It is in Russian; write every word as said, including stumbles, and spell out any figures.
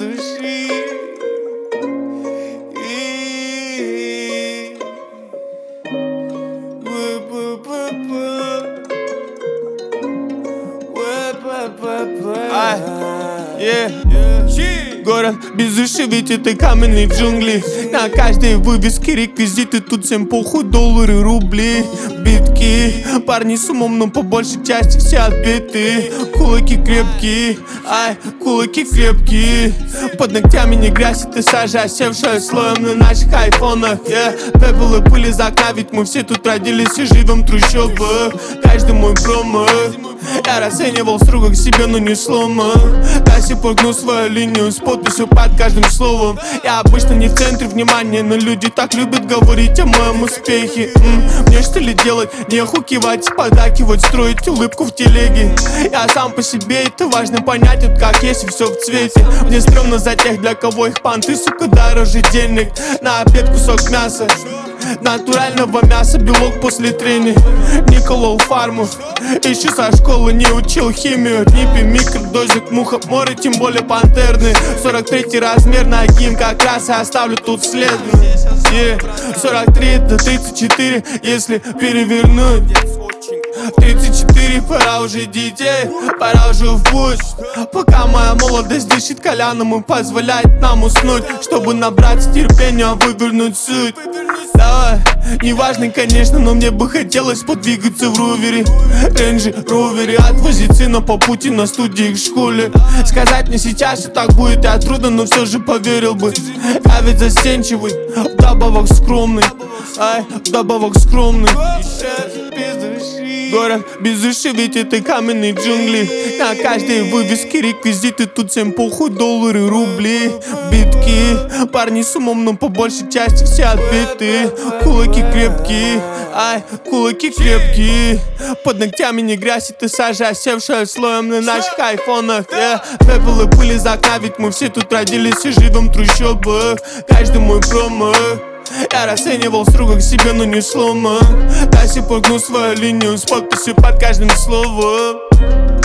души. И... Ай, yeah. Город без души, ведь это каменные джунгли. На каждой вывеске реквизиты, тут всем похуй, доллары, рубли, битки. Парни с умом, но по большей части все отбиты. Кулаки крепкие, ай, кулаки крепкие. Под ногтями не грязь, это сажа, осевшая слоем на наших айфонах, yeah. Пепел и пыль из окна, ведь мы все тут родились и живем в трущобах. Каждый мой промах я расценивал строго к себе, но не сломан. До сих пор гну свою линию с подписью под каждым словом. Я обычно не в центре внимания, но люди так любят говорить о моем успехе. М-м, Мне что ли делать? Нехуй кивать, подакивать, строить улыбку в телеге. Я сам по себе, это важно понять, вот как есть и все в цвете. Мне стрёмно за тех, для кого их понты, сука, дороже денег. На обед кусок мяса, натурального мяса, белок после трения. Не колол фарму, еще со школы не учил химию. Нипи, микродозик, мухоморы, тем более пантерны. Сорок третий размер ноги им как раз и оставлю тут след. yeah. сорок три до тридцать четыре, если перевернуть. тридцать четыре, пора уже детей, пора уже в путь. Пока моя молодость дышит коляном и позволяет нам уснуть, чтобы набраться терпения, вывернуть суть. Давай, неважно, конечно, но мне бы хотелось подвигаться в ровере. Рейнджи, ровере, отвозить сына по пути на студии к школе. Сказать мне сейчас, что так будет, я трудно, но все же поверил бы. Я ведь застенчивый, вдобавок скромный. Ай, вдобавок скромный. Город без души, ведь это каменные джунгли. На каждой вывеске реквизиты, тут всем похуй, доллары, рубли, битки. Парни с умом, но по большей части все отбиты. Кулаки крепкие, ай, кулаки крепкие. Под ногтями не грязь, это сажа, осевшая слоем на наших айфонах, yeah. Пепел и пыль из окна, ведь мы все тут родились и живем в трущобах. Каждый мой промах я расценивал строго к себе, но не сломан. До сих пор гну свою линию с подписью под каждым словом.